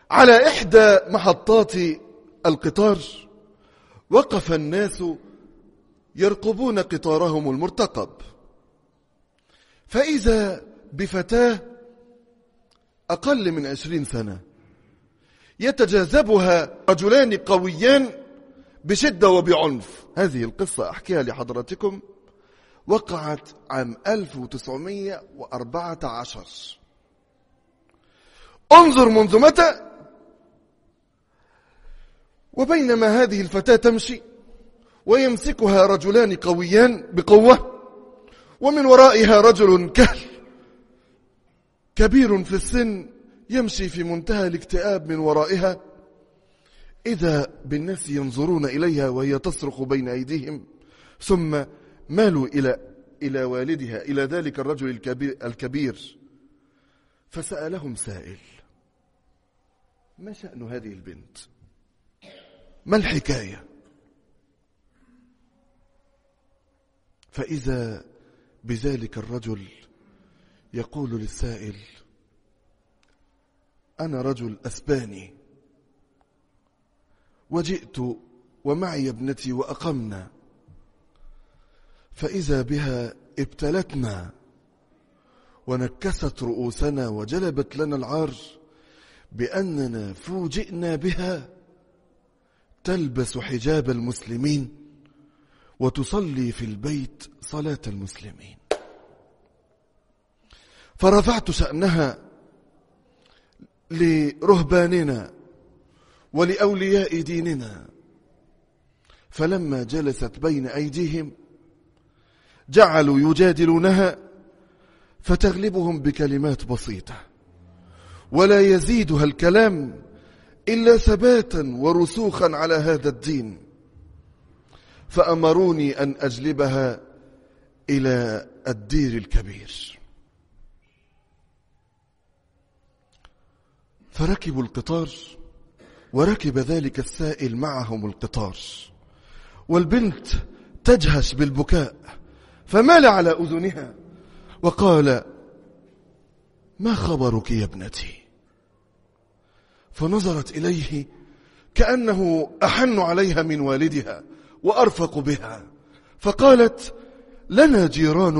على إحدى محطات القطار وقف الناس يرقبون قطارهم المرتقب، فإذا بفتاة أقل من 20 سنة يتجاذبها رجلان قويان بشدة وبعنف. هذه القصة أحكيها لحضراتكم، وقعت عام 1914. انظر منذ متى. وبينما هذه الفتاة تمشي ويمسكها رجلان قويان بقوة، ومن ورائها رجل كهل كبير في السن يمشي في منتهى الاكتئاب من ورائها، إذا بالناس ينظرون إليها وهي تصرخ بين أيديهم، ثم مالوا إلى والدها، إلى ذلك الرجل الكبير، فسألهم سائل: ما شأن هذه البنت؟ ما الحكاية؟ فإذا بذلك الرجل يقول للسائل: أنا رجل أسباني، وجئت ومعي ابنتي وأقمنا، فإذا بها ابتلتنا ونكست رؤوسنا وجلبت لنا العار بأننا فوجئنا بها تلبس حجاب المسلمين وتصلي في البيت صلاة المسلمين، فرفعت شأنها لرهباننا ولأولياء ديننا، فلما جلست بين أيديهم جعلوا يجادلونها فتغلبهم بكلمات بسيطة ولا يزيدها الكلام إلا ثباتا ورسوخا على هذا الدين، فأمروني أن أجلبها إلى الدير الكبير. فركبوا القطار، وركب ذلك السائل معهم القطار، والبنت تجهش بالبكاء، فمال على أذنها وقال: ما خبرك يا ابنتي؟ فنظرت إليه كأنه أحن عليها من والدها وأرفق بها، فقالت: لنا جيران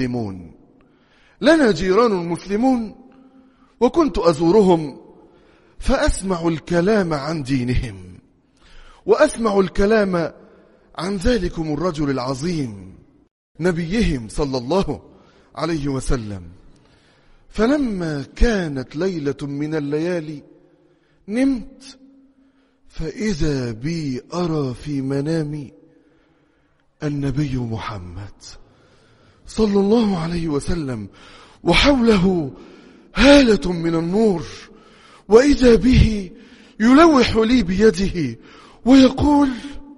مسلمون، وكنت أزورهم فأسمع الكلام عن دينهم، وأسمع الكلام عن ذلكم الرجل العظيم نبيهم صلى الله عليه وسلم. فلما كانت ليلة من الليالي نمت، فإذا بي أرى في منامي النبي محمد صلى الله عليه وسلم، وحوله هالة من النور، وإذا به يلوح لي بيده ويقول: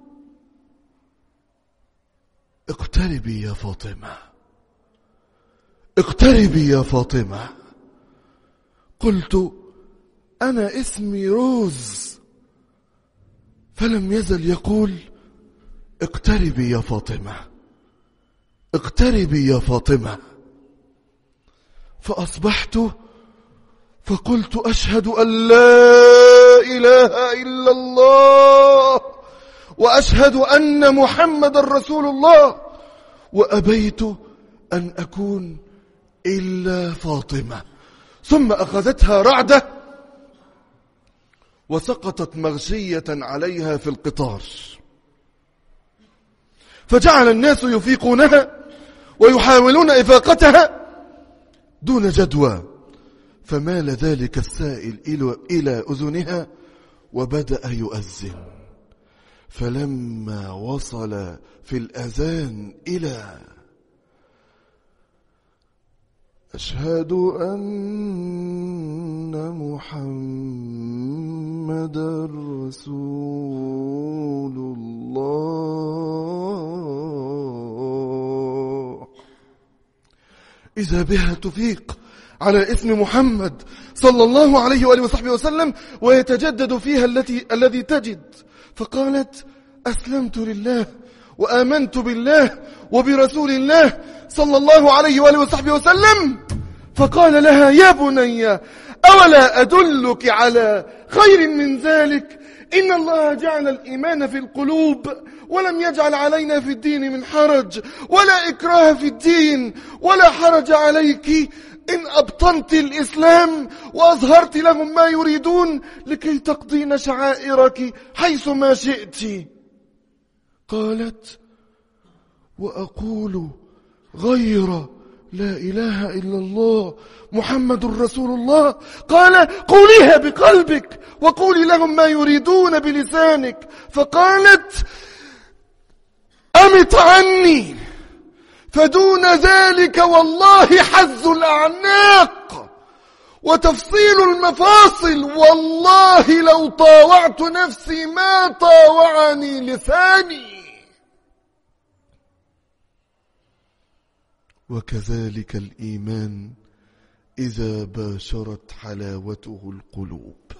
اقتربي يا فاطمة، اقتربي يا فاطمة. قلت: أنا اسمي روز. فلم يزل يقول: اقتربي يا فاطمة، اقتربي يا فاطمة. فأصبحت فقلت: أشهد أن لا إله إلا الله، وأشهد أن محمد رسول الله، وأبيت أن أكون إلا فاطمة. ثم أخذتها رعدة وسقطت مغشية عليها في القطار، فجعل الناس يفيقونها ويحاولون إفاقتها دون جدوى، فمال ذلك السائل إلى أذنها وبدأ يؤذن، فلما وصل في الأذان إلى أشهد أن محمد رسول الله، إذا بها تفيق على اسم محمد صلى الله عليه وآله وصحبه وسلم، ويتجدد فيها الذي تجد، فقالت: أسلمت لله وآمنت بالله وبرسول الله صلى الله عليه وآله وصحبه وسلم. فقال لها: يا بني، أولا أدلك على خير من ذلك؟ إن الله جعل الإيمان في القلوب ولم يجعل علينا في الدين من حرج، ولا إكراه في الدين، ولا حرج عليك إن أبطنت الإسلام وأظهرت لهم ما يريدون لكي تقضين شعائرك حيث ما شئت. قالت: وأقول غير لا إله إلا الله محمد رسول الله. قال: قوليها بقلبك وقولي لهم ما يريدون بلسانك. فقالت: أمت عني، فدون ذلك والله حز الأعناق وتفصيل المفاصل، والله لو طاوعت نفسي ما طاوعني لساني. وكذلك الإيمان إذا باشرت حلاوته القلوب.